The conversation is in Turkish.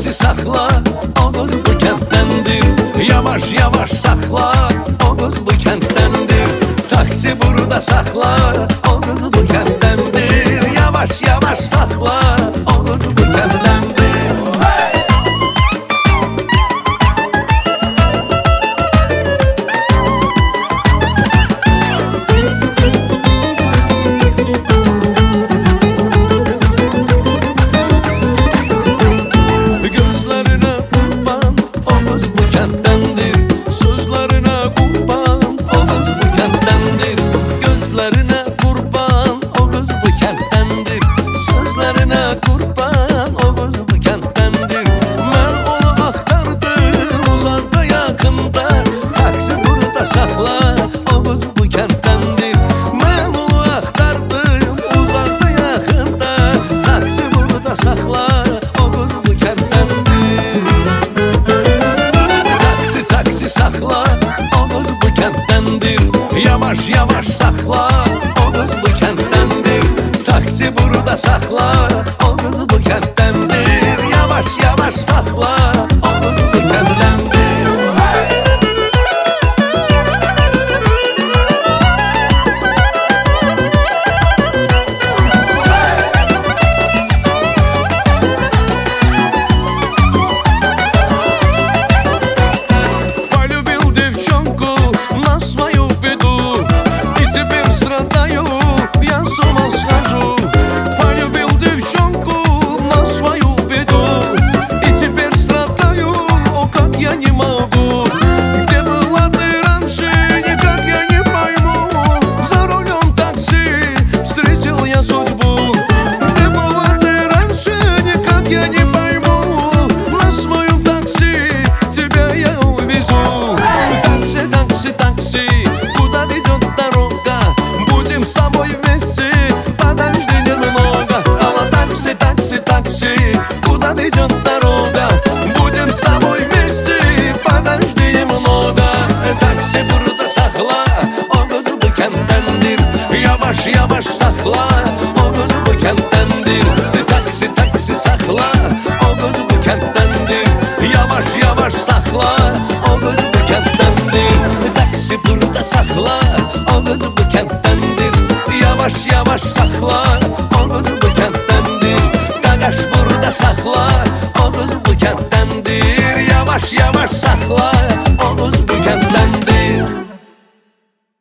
taksi sakla, o kız bu kenttendir. Yavaş yavaş sakla, o kız bu kenttendir. Taksi burada sakla, o kız bu kenttendir. Yavaş yavaş sakla, o kız bu kenttendir. Sakla, o kız bu kenttendir. Yavaş yavaş sakla, o kız bu kenttendir. Taksi burada sakla, o kız bu kenttendir. Yavaş yavaş sakla, o kız bu kenttendir. Куда ведет дорога? Будем с тобой вместе, подожди немного. Taksi burada sakla, o kız bu kenttendir. Yavaş yavaş sakla, o kız bu kenttendir. Taksi sakla, o kız bu kenttendir. Yavaş yavaş sakla, o kız bu kenttendir. Taksi burada sakla, o kız bu kenttendir. Yavaş yavaş sakla, o kız bu kenttendir. Dadaş burada sakla, o kız bu kenttendir. Yavaş yavaş sakla,